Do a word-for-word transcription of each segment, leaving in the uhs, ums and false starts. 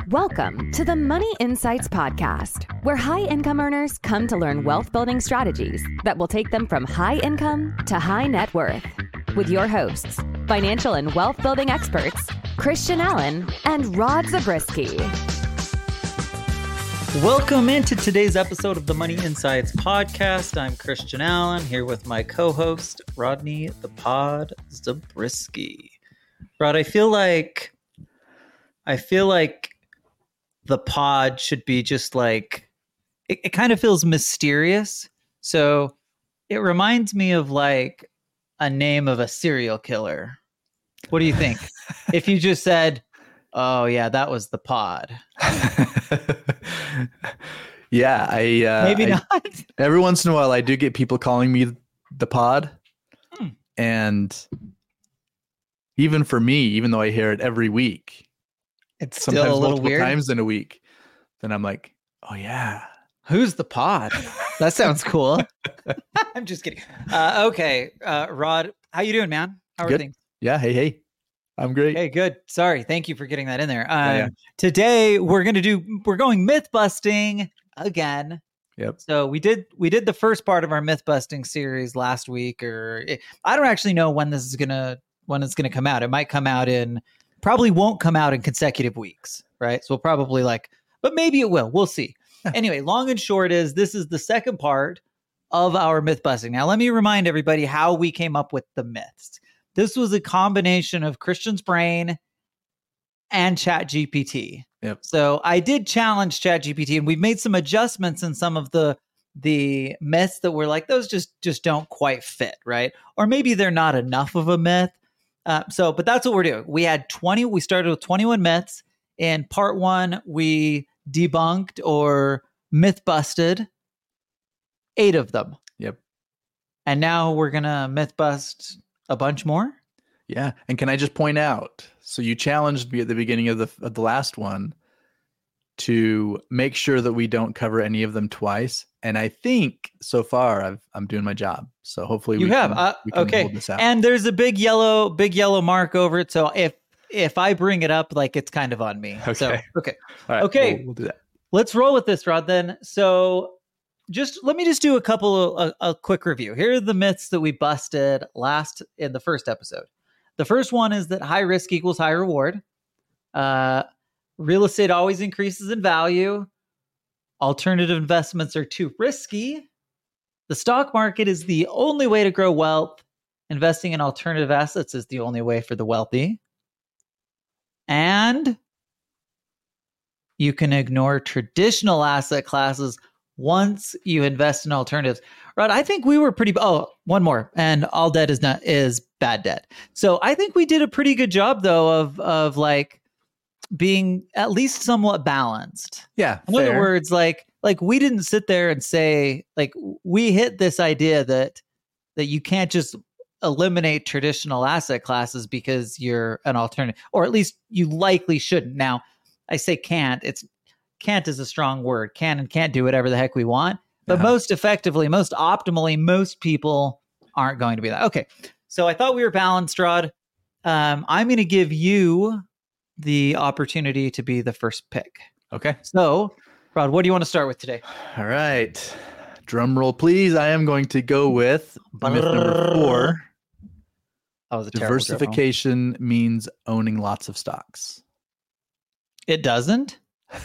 Welcome to the Money Insights Podcast, where high-income earners come to learn wealth-building strategies that will take them from high income to high net worth. With your hosts, financial and wealth-building experts, Christian Allen and Rod Zabriskie. Welcome into today's episode of the Money Insights Podcast. I'm Christian Allen, here with my co-host, Rodney the Pod Zabriskie. Rod, I feel like, I feel like the pod should be just like, it, it kind of feels mysterious. So it reminds me of like a name of a serial killer. What do you think? If you just said, oh yeah, that was the pod. Yeah, I uh, maybe I, not. Every once in a while, I do get people calling me the pod, hmm. and even for me, even though I hear it every week, it's sometimes still a little multiple weird. Times in a week, then I'm like, oh yeah, who's the pod? That sounds cool. I'm just kidding. Uh, okay, uh, Rod, how you doing, man? How are Good. things? Yeah, hey, hey. I'm great. Hey, good. Sorry. Thank you for getting that in there. Um, yeah, yeah. Today we're going to do, we're going myth busting again. Yep. So we did, we did the first part of our myth busting series last week, or it, I don't actually know when this is going to, when it's going to come out. It might come out in, probably won't come out in consecutive weeks. Right. So we'll probably like, but maybe it will. We'll see. Anyway, long and short is this is the second part of our myth busting. Now, let me remind everybody how we came up with the myths. This was a combination of Christian's brain and ChatGPT. Yep. So I did challenge ChatGPT, and we've made some adjustments in some of the the myths that were like, those just just don't quite fit, right? Or maybe they're not enough of a myth. Uh, so, but that's what we're doing. We had twenty. We started with twenty-one myths. In part one, we debunked or myth busted eight of them. Yep. And now we're gonna myth bust a bunch more. Yeah. And can I just point out, so you challenged me at the beginning of the of the last one to make sure that we don't cover any of them twice. And I think so far I've, I'm doing my job. So hopefully you we have. can, Uh, we can okay. hold this out. And there's a big yellow, big yellow mark over it. So if if I bring it up, like it's kind of on me. Okay. So, okay. All right, okay. We'll, we'll do that. Let's roll with this, Rod, then. So just let me just do a couple of a, a quick review. Here are the myths that we busted last in the first episode. The first one is that high risk equals high reward. Uh, real estate always increases in value. Alternative investments are too risky. The stock market is the only way to grow wealth. Investing in alternative assets is the only way for the wealthy. And you can ignore traditional asset classes once you invest in alternatives. Rod, I think we were pretty, oh, one more. And all debt is not, is bad debt. So I think we did a pretty good job though of, of like being at least somewhat balanced. Yeah. In fair. other words, like, like we didn't sit there and say, like, we hit this idea that, that you can't just eliminate traditional asset classes because you're an alternative, or at least you likely shouldn't. Now, I say can't, it's can't is a strong word. Can and can't do whatever the heck we want. But uh-huh. most effectively, most optimally, most people aren't going to be that. Okay. So I thought we were balanced, Rod. Um, I'm going to give you the opportunity to be the first pick. Okay. So, Rod, what do you want to start with today? All right. Drum roll, please. I am going to go with myth number four. That was a Diversification means owning lots of stocks. It doesn't?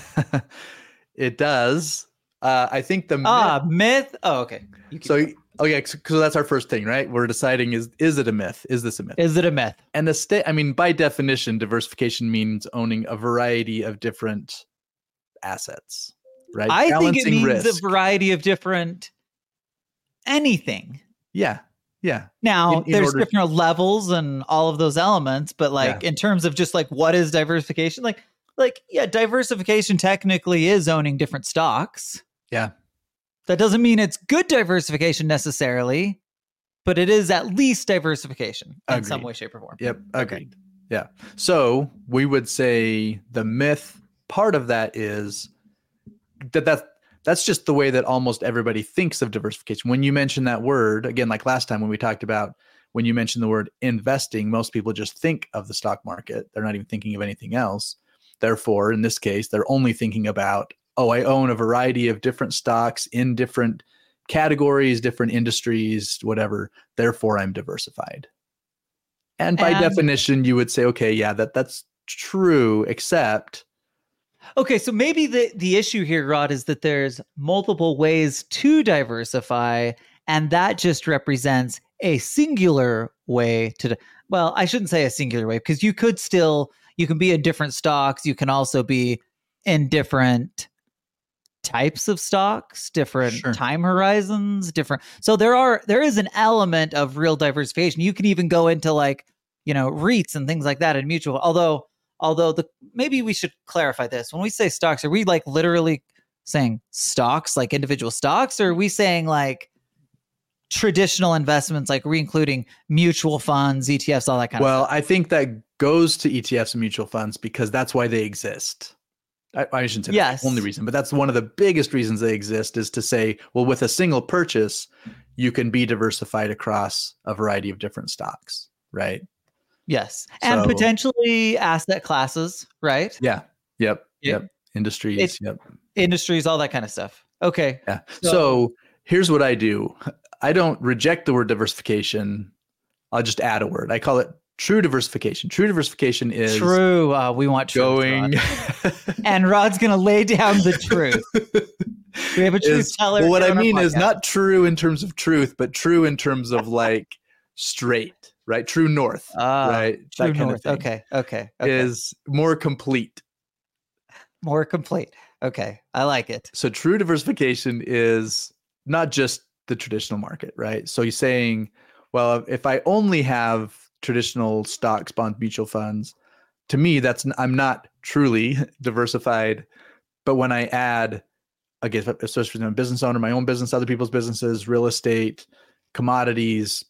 It does. Uh, I think the ah myth. myth. Oh, okay. You keep So, going. okay, so, so that's our first thing, right? We're deciding is is it a myth? Is this a myth? Is it a myth? And the state. I mean, by definition, diversification means owning a variety of different assets, right? I think it means risk. a variety of different anything. Yeah, yeah. Now, In- in there's order- different levels and all of those elements, but like Yeah. in terms of just like what is diversification, like like yeah, diversification technically is owning different stocks. Yeah. That doesn't mean it's good diversification necessarily, but it is at least diversification in Agreed. some way, shape, or form. Yep. Agreed. Yeah. So we would say the myth part of that is that that's, that's just the way that almost everybody thinks of diversification. When you mention that word, again, like last time when we talked about when you mention the word investing, most people just think of the stock market. They're not even thinking of anything else. Therefore, in this case, they're only thinking about, oh, I own a variety of different stocks in different categories, different industries, whatever. Therefore, I'm diversified. And by And- definition, you would say, okay, yeah, that that's true, except Okay, so maybe the, the issue here, Rod, is that there's multiple ways to diversify, and that just represents a singular way to, well, I shouldn't say a singular way, because you could still, you can be in different stocks, you can also be in different types of stocks, different Sure. time horizons, different. So there are, there is an element of real diversification. You can even go into like, you know, REITs and things like that in mutual, although Although the maybe we should clarify this. When we say stocks, are we like literally saying stocks, like individual stocks, or are we saying like traditional investments, like are we including mutual funds, E T Fs, all that kind well, of stuff? I think that goes to E T Fs and mutual funds because that's why they exist. I, I shouldn't say Yes. that's the only reason, but that's one of the biggest reasons they exist is to say, well, with a single purchase, you can be diversified across a variety of different stocks, right? Yes. And So- potentially asset classes, right? Yeah. Yep. Yeah. Yep. Industries. It- yep. Industries, all that kind of stuff. Okay. Yeah. So- So, here's what I do. I don't reject the word diversification. I'll just add a word. I call it true diversification. True diversification is True. Uh, we want truth, going. Rod. And Rod's going to lay down the truth. We have a truth is, teller. well, what here I on our mean is podcast. not true in terms of truth, but true in terms of like straight, right? True north, Ah, right? True that kind north. of thing Okay. Okay. Okay. is more complete. More complete. Okay. I like it. So true diversification is not just the traditional market, right? So you're saying, well, if I only have traditional stocks, bonds, mutual funds, to me, that's I'm not truly diversified. But when I add, I guess, especially as a business owner, my own business, other people's businesses, real estate, commodities,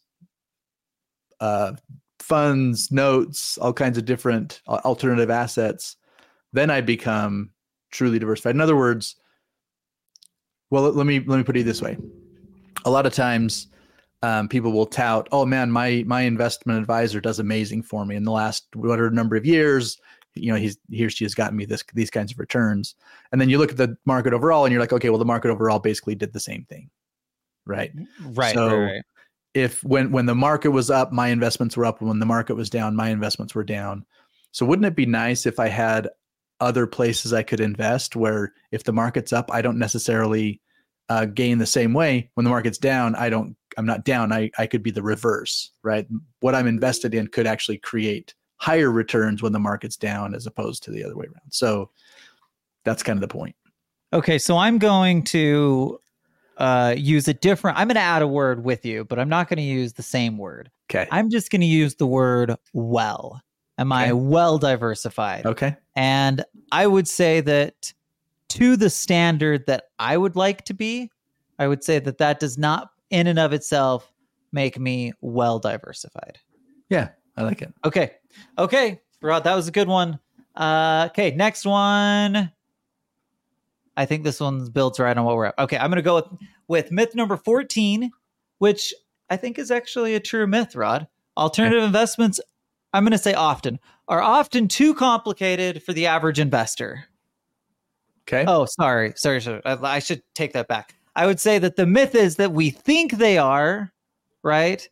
uh, funds, notes, all kinds of different alternative assets, then I become truly diversified. In other words, well, let me let me put it this way. A lot of times, um, people will tout, "Oh man, my my investment advisor does amazing for me in the last whatever number of years. You know, he's he or she has gotten me this these kinds of returns." And then you look at the market overall, and you're like, "Okay, well, the market overall basically did the same thing, right?" Right. So- right, right. If when when the market was up, my investments were up, and when the market was down, my investments were down. So wouldn't it be nice if I had other places I could invest where if the market's up, I don't necessarily uh, gain the same way. When the market's down, I don't, I'm not down. I, I could be the reverse, right? What I'm invested in could actually create higher returns when the market's down as opposed to the other way around. So that's kind of the point. Okay. So I'm going to uh, use a different, I'm going to add a word with you, but I'm not going to use the same word. Okay. I'm just going to use the word well. Am I Okay. well diversified? Okay. And I would say that to the standard that I would like to be, I would say that that does not in and of itself make me well diversified. Yeah, I like it. Okay. Okay. Rod, that was a good one. Uh, okay. Next one. I think this one builds right on what we're at. Okay. I'm going to go with, with myth number fourteen, which I think is actually a true myth, Rod. Alternative investments, I'm going to say often, are often too complicated for the average investor. Okay. Oh, sorry. Sorry. sorry. I, I should take that back. I would say that the myth is that we think they are, right?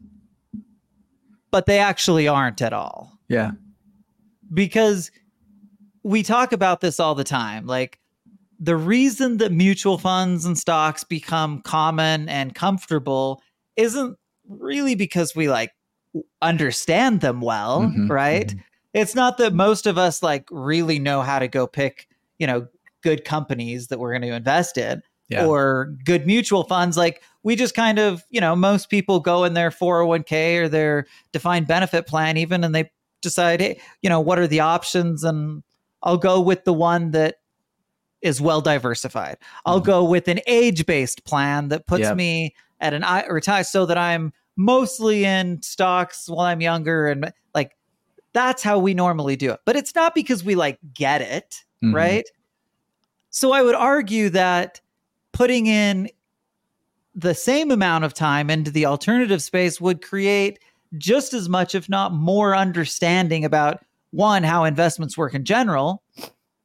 But they actually aren't at all. Yeah. Because we talk about this all the time. Like the reason that mutual funds and stocks become common and comfortable isn't really because we like understand them well, Mhm, right? mhm. It's not that most of us like really know how to go pick, you know, good companies that we're going to invest in Yeah. or good mutual funds. Like we just kind of, you know, most people go in their four oh one k or their defined benefit plan even, and they decide, hey, you know, what are the options? And I'll go with the one that is well diversified. I'll Mhm. go with an age-based plan that puts Yep. me at an I retire so that I'm mostly in stocks while I'm younger. And like, that's how we normally do it. But it's not because we like get it, Mhm. right? So I would argue that putting in the same amount of time into the alternative space would create just as much, if not more, understanding about one, how investments work in general,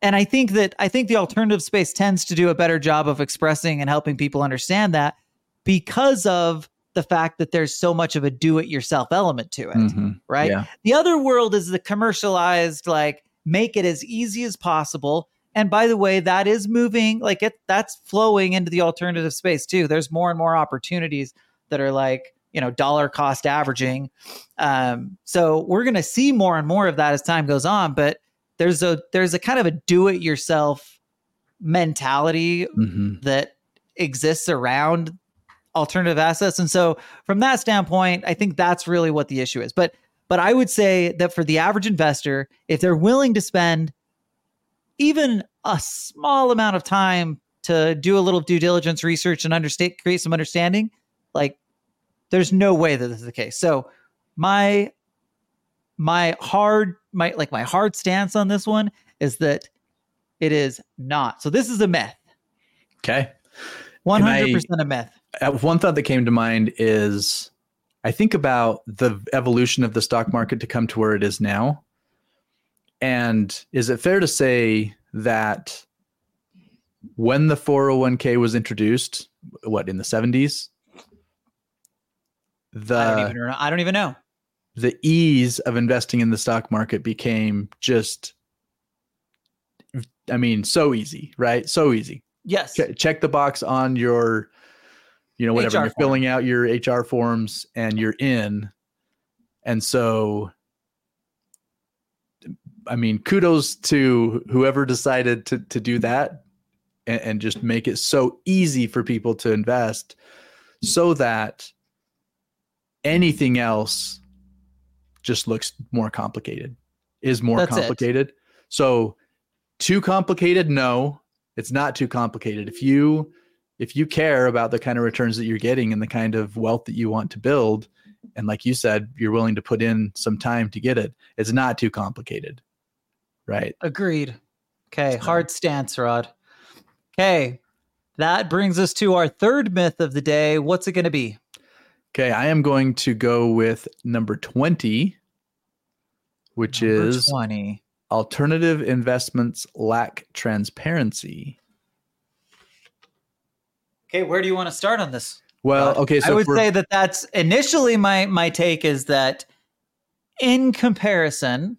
And I think that I think the alternative space tends to do a better job of expressing and helping people understand that because of the fact that there's so much of a do-it-yourself element to it, Mm-hmm. right? Yeah. The other world is the commercialized, like, make it as easy as possible. And by the way, that is moving, like it that's flowing into the alternative space too. There's more and more opportunities that are like, you know, dollar cost averaging. Um, so we're going to see more and more of that as time goes on. But there's a there's a kind of a do-it-yourself mentality Mm-hmm. that exists around alternative assets. And so from that standpoint, I think that's really what the issue is. But but I would say that for the average investor, if they're willing to spend even a small amount of time to do a little due diligence research and understand, create some understanding, like there's no way that this is the case. So my my hard my like my hard stance on this one is that it is not. So this is a myth. Okay. one hundred percent a myth. Uh, one thought that came to mind is I think about the evolution of the stock market to come to where it is now. And is it fair to say that when the four oh one k was introduced, what, in the seventies, the I don't even know. I don't even know. the ease of investing in the stock market became just, I mean, so easy, right? So easy. Yes. Ch- check the box on your, you know, whatever, H R you're form. filling out your H R forms and you're in. And so, I mean, kudos to whoever decided to to do that and, and just make it so easy for people to invest so that anything else just looks more complicated, is more That's it. complicated. So too complicated? No, it's not too complicated. If you if you care about the kind of returns that you're getting and the kind of wealth that you want to build, and like you said, you're willing to put in some time to get it, it's not too complicated. Right. Agreed. Okay. So- Hard stance, Rod. Okay. That brings us to our third myth of the day. What's it going to be? Okay. I am going to go with number twenty, which Number is twenty. alternative investments lack transparency. Okay. Where do you want to start on this? Well, Rod? okay. So I would for- say that that's initially my, my take is that in comparison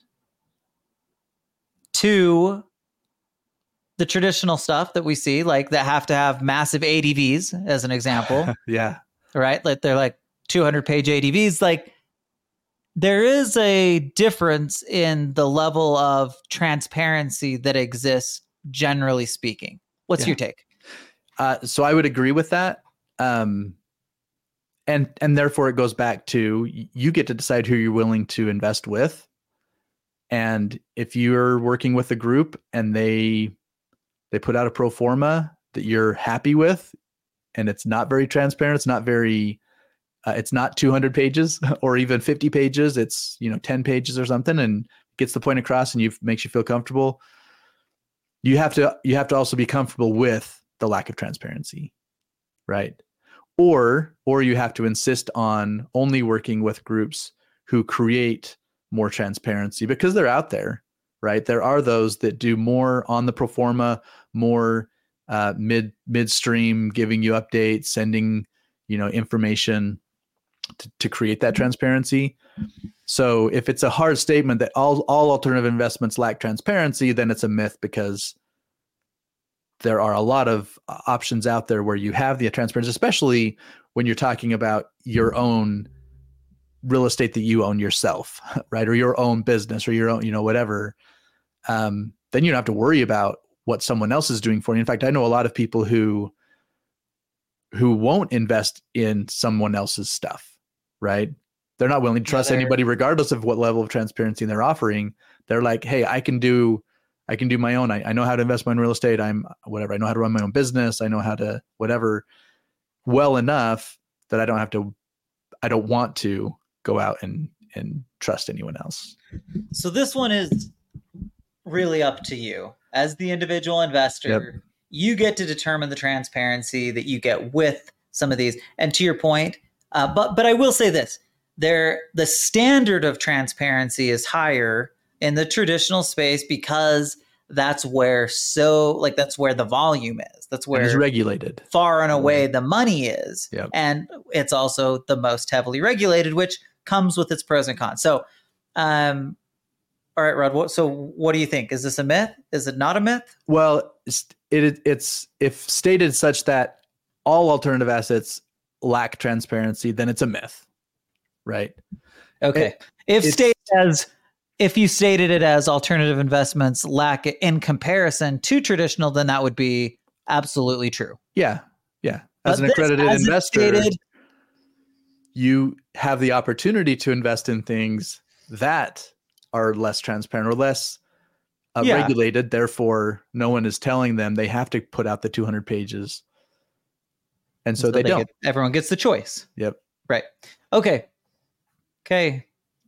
to the traditional stuff that we see, like that have to have massive A D Vs as an example, yeah. right? Like they're like two hundred page A D Vs. Like there is a difference in the level of transparency that exists, generally speaking. What's Yeah. your take? Uh, so I would agree with that. Um, and, and therefore it goes back to y- you get to decide who you're willing to invest with. And if you're working with a group and they they put out a pro forma that you're happy with, and it's not very transparent, it's not very, uh, it's not two hundred pages or even fifty pages, it's, you know, ten pages or something, and gets the point across and you makes you feel comfortable. You have to you have to also be comfortable with the lack of transparency, right? Or or you have to insist on only working with groups who create more transparency because they're out there, right? There are those that do more on the pro forma, more uh, mid midstream, giving you updates, sending, you know, information to, to create that transparency. So if it's a hard statement that all, all alternative investments lack transparency, then it's a myth because there are a lot of options out there where you have the transparency, especially when you're talking about your own real estate that you own yourself, right? Or your own business or your own, you know, whatever. Um, then you don't have to worry about what someone else is doing for you. In fact, I know a lot of people who, who won't invest in someone else's stuff, right? They're not willing to trust they're- anybody, regardless of what level of transparency they're offering. They're like, hey, I can do, I can do my own. I, I know how to invest my own real estate. I'm whatever. I know how to run my own business. I know how to whatever well enough that I don't have to, I don't want to go out and, and trust anyone else. So this one is really up to you as the individual investor. Yep. You get to determine the transparency that you get with some of these. And to your point, uh, but but I will say this: there the standard of transparency is higher in the traditional space because that's where so like that's where the volume is. That's where And it's regulated. Far and away the money is. Yep. And it's also the most heavily regulated, which comes with its pros and cons. So, um, all right, Rod, what, so what do you think? Is this a myth? Is it not a myth? Well, it's, it, it's if stated such that all alternative assets lack transparency, then it's a myth, right? Okay. It, if stated as if you stated it as alternative investments lack in comparison to traditional, then that would be absolutely true. Yeah. Yeah. As But an this, accredited as investor, stated, you have the opportunity to invest in things that are less transparent or less uh, Yeah. regulated. Therefore, no one is telling them they have to put out the two hundred pages. And so, so they, they don't. Get, everyone gets the choice. Yep. Right. Okay. Okay.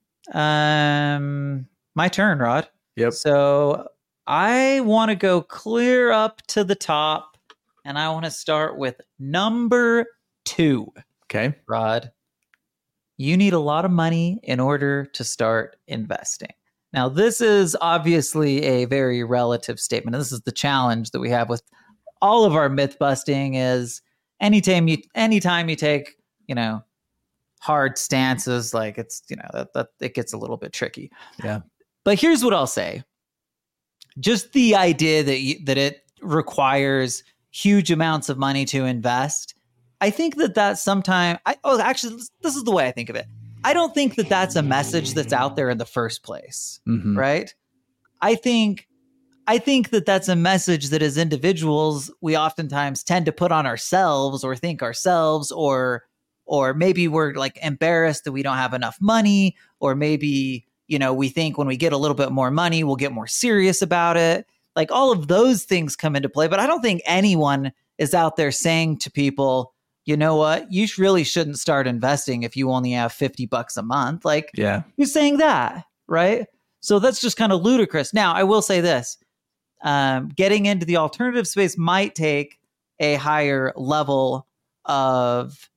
Um, my turn, Rod. Yep. So I want to go clear up to the top, and I want to start with number two. Okay. Rod, you need a lot of money in order to start investing. Now, this is obviously a very relative statement. And this is the challenge that we have with all of our myth busting is anytime you anytime you take, you know, hard stances, like it's, you know, that, that it gets a little bit tricky. Yeah. But here's what I'll say. Just the idea that you, that it requires huge amounts of money to invest. I think that that's sometimes, I, oh, actually, this is the way I think of it. I don't think that that's a message that's out there in the first place, Mm-hmm. right? I think, I think that that's a message that as individuals, we oftentimes tend to put on ourselves or think ourselves, or, or maybe we're like embarrassed that we don't have enough money, or maybe, you know, we think when we get a little bit more money, we'll get more serious about it. Like all of those things come into play, but I don't think anyone is out there saying to people, you know what, you really shouldn't start investing if you only have fifty bucks a month. Like, Yeah. who's saying that? Right. So that's just kind of ludicrous. Now, I will say this, um, getting into the alternative space might take a higher level of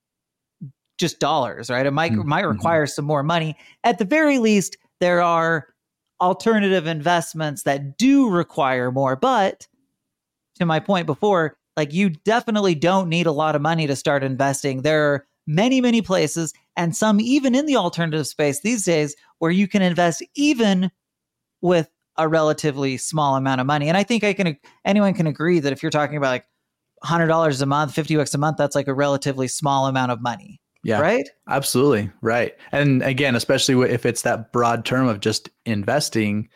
just dollars, right? It might, Mm-hmm. might require some more money. At the very least, there are alternative investments that do require more. But to my point before, like you definitely don't need a lot of money to start investing. There are many, many places, and some even in the alternative space these days, where you can invest even with a relatively small amount of money. And I think I can anyone can agree that if you're talking about like one hundred dollars a month, fifty bucks a month, that's like a relatively small amount of money. Yeah. Right? Absolutely. Right. And again, especially if it's that broad term of just investing,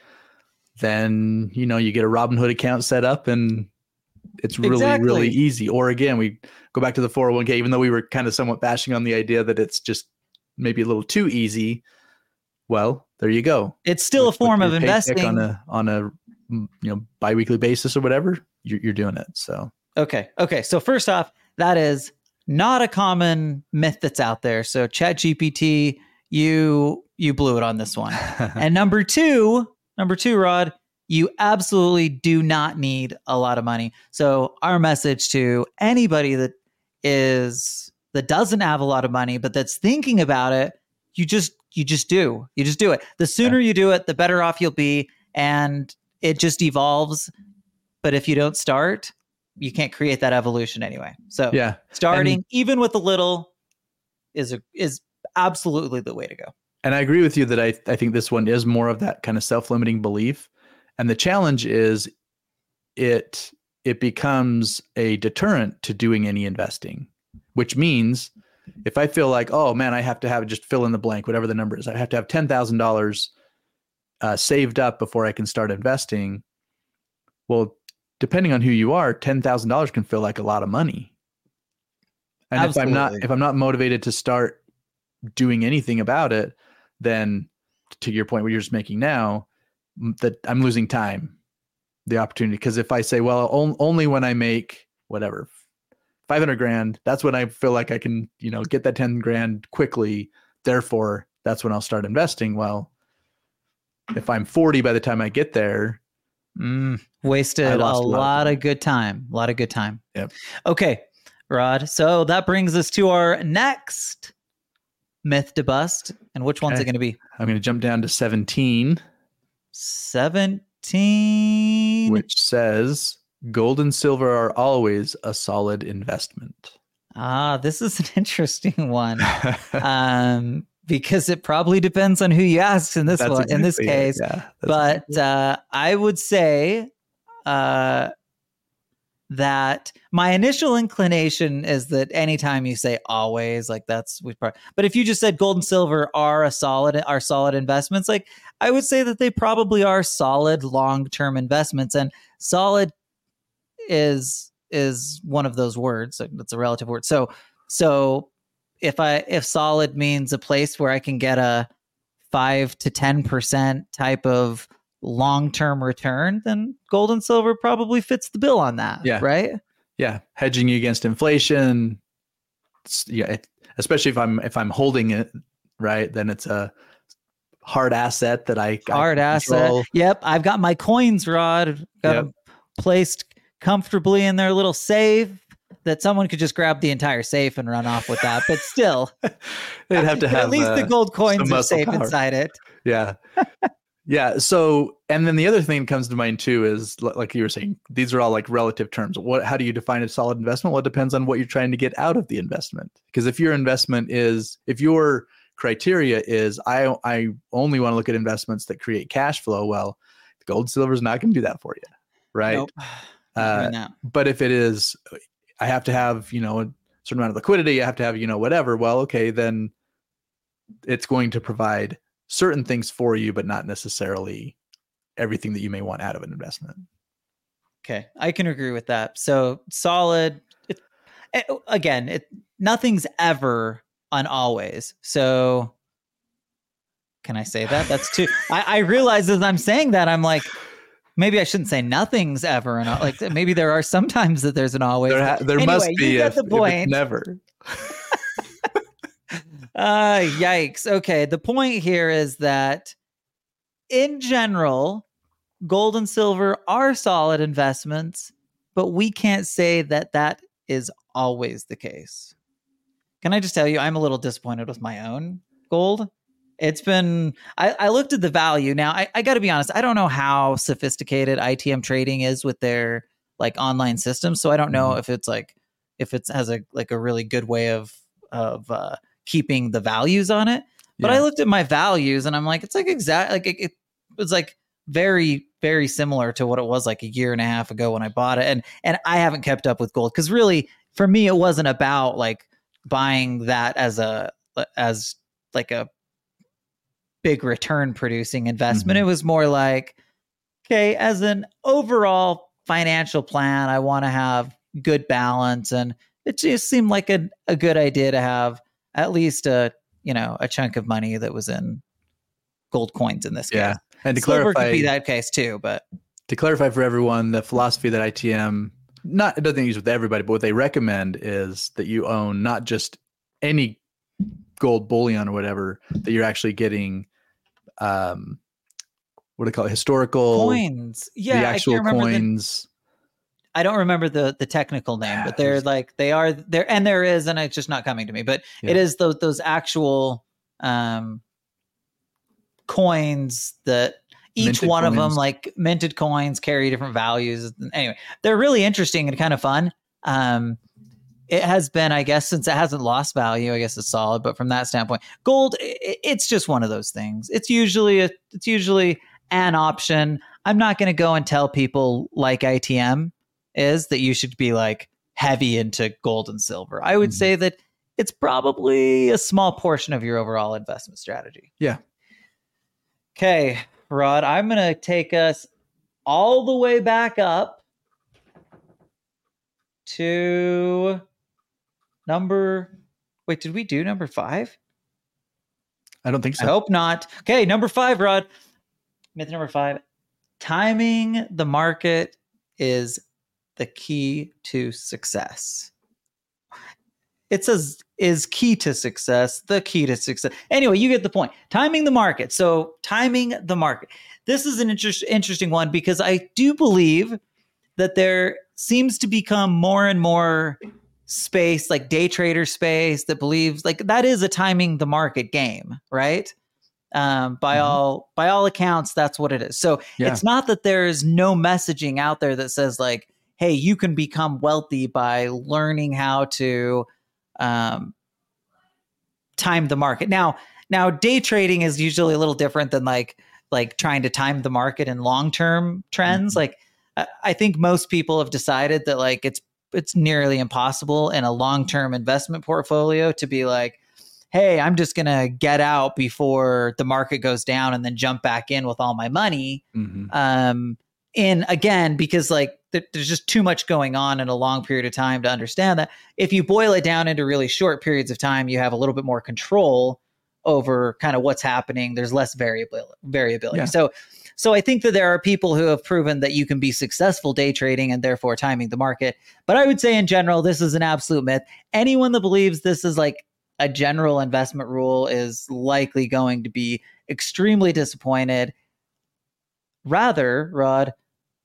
then, you know, you get a Robinhood account set up and it's really, Exactly. really easy. Or again, we go back to the four oh one k, even though we were kind of somewhat bashing on the idea that it's just maybe a little too easy. Well, there you go. It's still With- a form with of your paycheck investing. on a, on a, you know, biweekly basis or whatever, you're, you're doing it. So, Okay. Okay. So first off, that is not a common myth that's out there. So ChatGPT, you you blew it on this one. And number two, number two, Rod, you absolutely do not need a lot of money. So our message to anybody that is that doesn't have a lot of money, but that's thinking about it, you just you just do. You just do it. The sooner you do it, the better off you'll be. And it just evolves. But if you don't start, you can't create that evolution anyway. So yeah. starting And- even with a little is a, is absolutely the way to go. And I agree with you that I, I think this one is more of that kind of self-limiting belief. And the challenge is it it becomes a deterrent to doing any investing, which means if I feel like, oh man, I have to have just fill in the blank, whatever the number is, I have to have ten thousand dollars uh, saved up before I can start investing. Well, depending on who you are, ten thousand dollars can feel like a lot of money. And Absolutely. if I'm not if I'm not motivated to start doing anything about it, then to your point where you're just making now, that I'm losing time, the opportunity. Because if I say, well, on, only when I make whatever five hundred grand, that's when I feel like I can, you know, get that ten grand quickly. Therefore, that's when I'll start investing. Well, if I'm forty by the time I get there, Mm, wasted I a lost lot, a lot of of good time. A lot of good time. Yep. Okay, Rod. So that brings us to our next myth to bust. And which one's Okay. it going to be? I'm going to jump down to seventeen. seventeen. thirteen. Which says gold and silver are always a solid investment. Ah, this is an interesting one. um, because it probably depends on who you ask in this That's one, in this exactly it. case. Yeah, that's but exactly it. uh, I would say uh, that my initial inclination is that anytime you say always, like that's we probably, but if you just said gold and silver are a solid are solid investments, like I would say that they probably are solid long-term investments, and solid is is one of those words. It's a relative word. So so if I if solid means a place where I can get a five to ten percent type of long-term return, then gold and silver probably fits the bill on that. Yeah. Right. Yeah. Hedging you against inflation. It's, yeah. It, especially if I'm, if I'm holding it, right, then it's a hard asset that I hard I asset. control. Yep. I've got my coins, Rod, got Yep. them placed comfortably in their little safe that someone could just grab the entire safe and run off with that. But still, They'd have to have at least uh, the gold coins some are muscle safe power. inside it. Yeah. Yeah. So, and then the other thing that comes to mind too is li- like you were saying, these are all like relative terms. What, how do you define a solid investment? Well, it depends on what you're trying to get out of the investment. Because if your investment is, if your criteria is, I, I only want to look at investments that create cash flow, well, gold, silver is not going to do that for you. Right. Nope. Not Uh, doing that. but if it is, I have to have, you know, a certain amount of liquidity, I have to have, you know, whatever. Well, okay, then it's going to provide certain things for you, but not necessarily everything that you may want out of an investment. Okay, I can agree with that. So solid. It, it, again, it nothing's ever on always. So can I say that? That's too. I, I realize as I'm saying that, I'm like, maybe I shouldn't say nothing's ever an al- like. Maybe there are sometimes that there's an always. There, ha- there Anyway, must you be get if, the if point. it's never. Uh, yikes. Okay. The point here is that in general, gold and silver are solid investments, but we can't say that that is always the case. Can I just tell you, I'm a little disappointed with my own gold. It's been, I, I looked at the value. Now, I, I got to be honest, I don't know how sophisticated I T M trading is with their like online systems. So I don't know Mhm. if it's like, if it has a like a really good way of, of, uh, keeping the values on it. But Yeah. I looked at my values and I'm like, it's like exact, like it, it was like very, very similar to what it was like a year and a half ago when I bought it. And, and I haven't kept up with gold because really for me, it wasn't about like buying that as a, as like a big return producing investment. Mhm. It was more like, okay, as an overall financial plan, I want to have good balance. And it just seemed like a, a good idea to have at least a, you know, a chunk of money that was in gold coins in this case. Yeah. And to Silver clarify, could be that case too, but to clarify for everyone, the philosophy that I T M, not, it doesn't use with everybody, but what they recommend is that you own not just any gold bullion or whatever, that you're actually getting, um, what do they call it? Historical coins. Yeah. the I actual can't remember the, coins. I don't remember the the technical name, but they're like they are there, and there is, and it's just not coming to me. But Yeah. it is those those actual um, coins that each Minted one of them, coins. like minted coins, carry different values. Anyway, they're really interesting and kind of fun. Um, it has been, I guess, since it hasn't lost value, I guess it's solid. But from that standpoint, gold, it, it's just one of those things. It's usually a, it's usually an option. I'm not going to go and tell people like I T M is that you should be like heavy into gold and silver. I would Mhm. say that it's probably a small portion of your overall investment strategy. Yeah. Okay, Rod, I'm going to take us all the way back up to number. Wait, did we do number five? I don't think so. I hope not. Okay, number five, Rod. Myth number five. Timing the market is the key to success. It says is key to success, the key to success. Anyway, you get the point. Timing the market. So timing the market. This is an interest, interesting one because I do believe that there seems to become more and more space, like day trader space, that believes like that is a timing the market game, right? Um, by Mhm. all by all accounts, that's what it is. So Yeah. it's not that there's no messaging out there that says like, hey, you can become wealthy by learning how to um, time the market. Now, now day trading is usually a little different than like like trying to time the market in long-term trends. Mhm. Like I I think most people have decided that like it's it's nearly impossible in a long-term investment portfolio to be like, hey, I'm just going to get out before the market goes down and then jump back in with all my money. Mhm. Um, and again, because like th- there's just too much going on in a long period of time to understand that. If you boil it down into really short periods of time, you have a little bit more control over kind of what's happening. There's less variability. variability. Yeah. So, so I think that there are people who have proven that you can be successful day trading and therefore timing the market. But I would say in general, this is an absolute myth. Anyone that believes this is like a general investment rule is likely going to be extremely disappointed. Rather, Rod,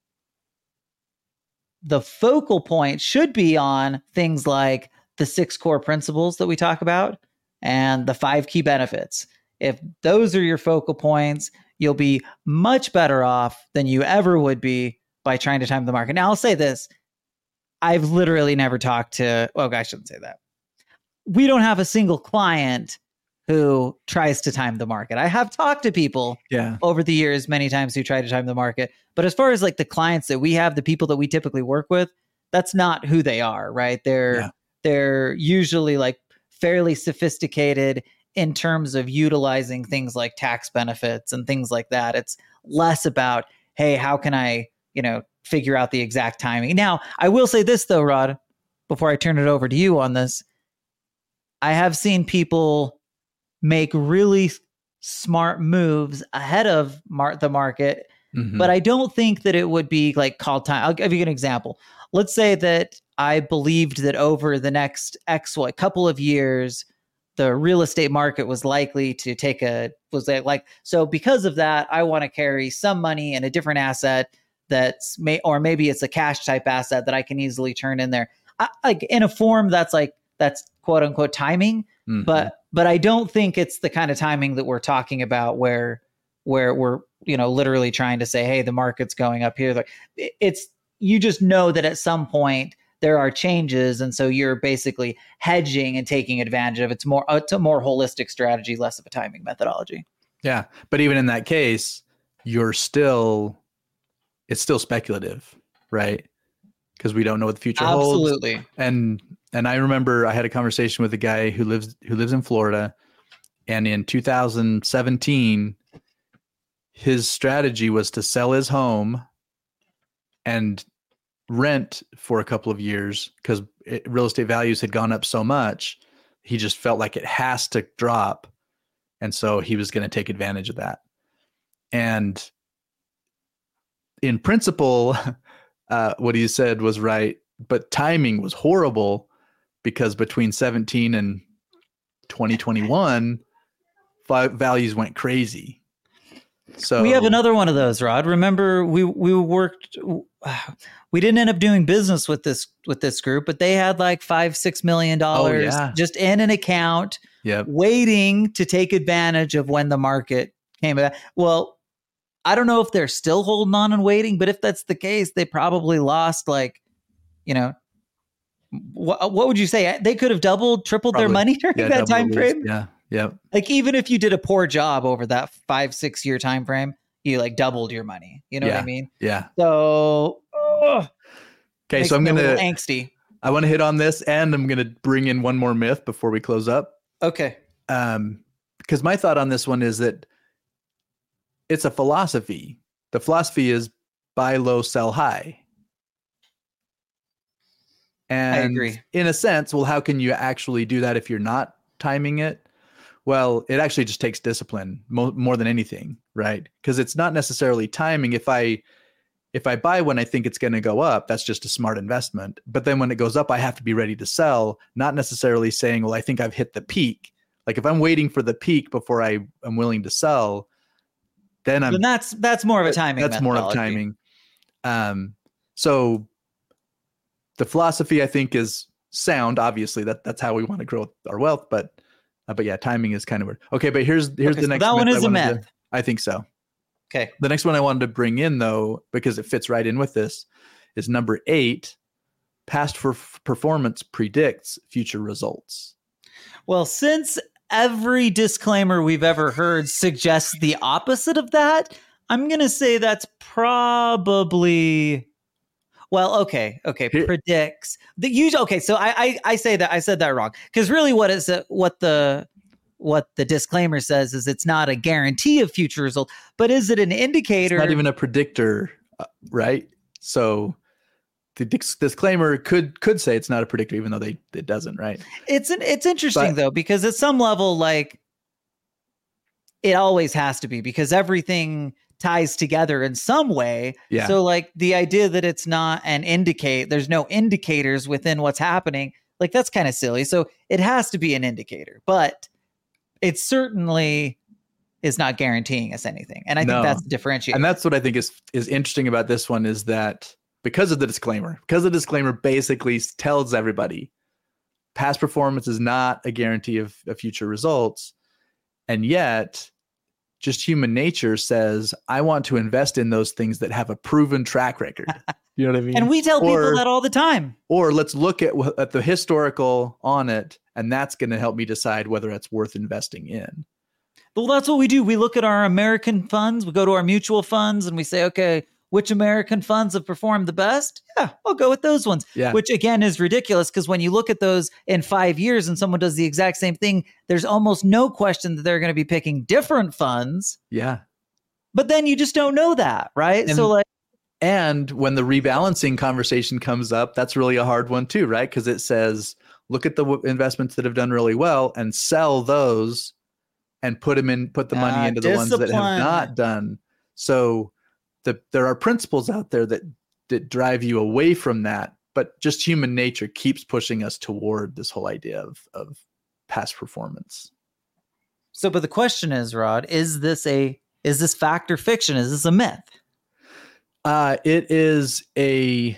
the focal point should be on things like the six core principles that we talk about and the five key benefits. If those are your focal points, you'll be much better off than you ever would be by trying to time the market. Now, I'll say this. I've literally never talked to, well, I shouldn't say that. We don't have a single client who tries to time the market. I have talked to people Yeah. over the years many times who try to time the market. But as far as like the clients that we have, the people that we typically work with, that's not who they are, right? They're Yeah. they're usually like fairly sophisticated in terms of utilizing things like tax benefits and things like that. It's less about, hey, how can I, you know, figure out the exact timing. Now, I will say this though, Rod, before I turn it over to you on this. I have seen people make really smart moves ahead of mar- the market, Mhm. but I don't think that it would be like called time. I'll give you an example. Let's say that I believed that over the next X, what, couple of years, the real estate market was likely to take a, was that like, so because of that, I want to carry some money in a different asset that's may, or maybe it's a cash type asset that I can easily turn in there. I, like in a form that's like, that's quote unquote timing, Mhm. but but I don't think it's the kind of timing that we're talking about where where we're, you know, literally trying to say, hey, the market's going up here. Like it's, you just know that at some point there are changes, and so you're basically hedging and taking advantage of it. It's more it's a more holistic strategy, less of a timing methodology. Yeah, but even in that case, you're still it's still speculative, right? Because we don't know what the future holds. Absolutely. And and I remember I had a conversation with a guy who lives who lives in Florida, and in two thousand seventeen, his strategy was to sell his home and rent for a couple of years because real estate values had gone up so much. He just felt like it has to drop, and so he was going to take advantage of that. And in principle, uh, what he said was right, but timing was horrible because between seventeen and twenty twenty-one, values went crazy. So we have another one of those, Rod. Remember, we we worked. We didn't end up doing business with this with this group, but they had like five six million dollars Oh, yeah. just in an account, Yep. waiting to take advantage of when the market came back. Well, I don't know if they're still holding on and waiting, but if that's the case, they probably lost like, you know, what what would you say? They could have doubled, tripled Probably. their money during Yeah, that double at time least. frame. Yeah. Yep. Like even if you did a poor job over that five six year time frame, you like doubled your money. You know yeah. what I mean? Yeah. So ugh, Okay, makes so I'm me a gonna little angsty. I want to hit on this, and I'm gonna bring in one more myth before we close up. Okay. Um, because my thought on this one is that it's a philosophy. The philosophy is buy low, sell high. And I agree. in a sense, well, how can you actually do that if you're not timing it? Well, it actually just takes discipline mo- more than anything, right? Because it's not necessarily timing. If I if I buy when I think it's going to go up, that's just a smart investment. But then when it goes up, I have to be ready to sell, not necessarily saying, well, I think I've hit the peak. Like if I'm waiting for the peak before I am willing to sell, then I'm Then that's that's more of a timing. that's more of methodology. timing. Um, so the philosophy I think is sound. Obviously, that that's how we want to grow our wealth. But Uh, but yeah, timing is kind of weird. Okay, but here's here's Okay, the so next that one myth is I a wanted myth. to- I think so. Okay. The next one I wanted to bring in, though, because it fits right in with this, is number eight. Past for performance predicts future results. Well, since every disclaimer we've ever heard suggests the opposite of that, I'm going to say that's probably... Well, okay, okay, Here- predicts the usual. Okay, so I, I I say that I said that wrong because really, what is it? What the what the disclaimer says is it's not a guarantee of future result, but is it an indicator? It's not even a predictor, uh, right? So the dis- disclaimer could could say it's not a predictor, even though they it doesn't, right? It's an it's interesting But- though because at some level, like it always has to be because everything ties together in some way. Yeah. So like the idea that it's not an indicate, there's no indicators within what's happening, like that's kind of silly. So it has to be an indicator, but it certainly is not guaranteeing us anything. And I No. think that's the differentiator. And that's what I think is is interesting about this one is that because of the disclaimer, because the disclaimer basically tells everybody past performance is not a guarantee of, of future results. And yet just human nature says, I want to invest in those things that have a proven track record. You know what I mean? and we tell Or- people that all the time. Or let's look at, wh- at the historical on it, and that's going to help me decide whether it's worth investing in. Well, that's what we do. We look at our American funds. We go to our mutual funds and we say, okay, which American funds have performed the best? Yeah, I'll go with those ones. Yeah. Which again is ridiculous because when you look at those in five years and someone does the exact same thing, there's almost no question that they're going to be picking different funds. Yeah. But then you just don't know that, right? And- so like, And when the rebalancing conversation comes up, that's really a hard one too, right? Because it says, look at the w- investments that have done really well and sell those and put them in, put the money Ah, into the ones that have discipline. not done. So the, there are principles out there that, that drive you away from that, but just human nature keeps pushing us toward this whole idea of, of past performance. so, but the question is, Rod, is this a, is this fact or fiction? Is this a myth? Uh, it is a,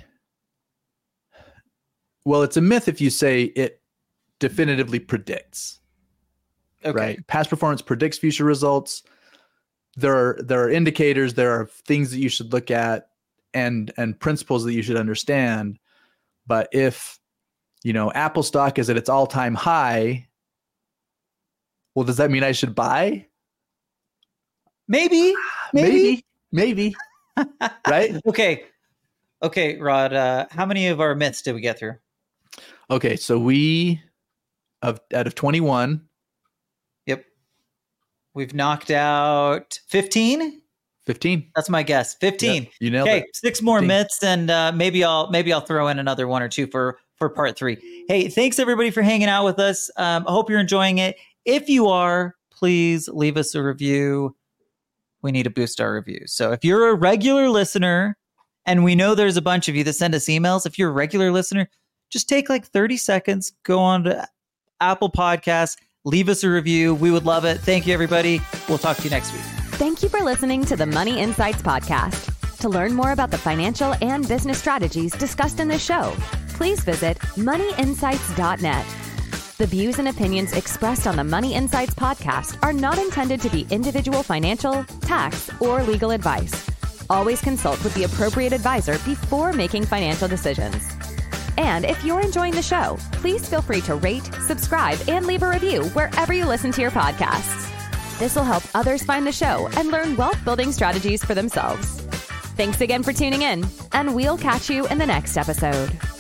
well, it's a myth if you say it definitively predicts. Okay. Right. Past performance predicts future results. There are there are indicators, there are things that you should look at and and principles that you should understand. But if, you know, Apple stock is at its all-time high, well, does that mean I should buy? Maybe, maybe. Maybe. maybe. Right? Okay. Okay, Rod, uh, how many of our myths did we get through? Okay, so we of out of twenty-one, Yep. We've knocked out fifteen. fifteen. That's my guess. fifteen. Yep, you nailed Okay, it. six more fifteen. myths, and uh, maybe I'll maybe I'll throw in another one or two for for part three. Hey, thanks everybody for hanging out with us. Um, I hope you're enjoying it. If you are, please leave us a review. We need to boost our reviews. So if you're a regular listener, and we know there's a bunch of you that send us emails, if you're a regular listener, just take like thirty seconds, go on to Apple Podcasts, leave us a review. We would love it. Thank you, everybody. We'll talk to you next week. Thank you for listening to the Money Insights podcast. To learn more about the financial and business strategies discussed in this show, please visit money insights dot net. The views and opinions expressed on the Money Insights podcast are not intended to be individual financial, tax, or legal advice. Always consult with the appropriate advisor before making financial decisions. And if you're enjoying the show, please feel free to rate, subscribe, and leave a review wherever you listen to your podcasts. This will help others find the show and learn wealth-building strategies for themselves. Thanks again for tuning in, and we'll catch you in the next episode.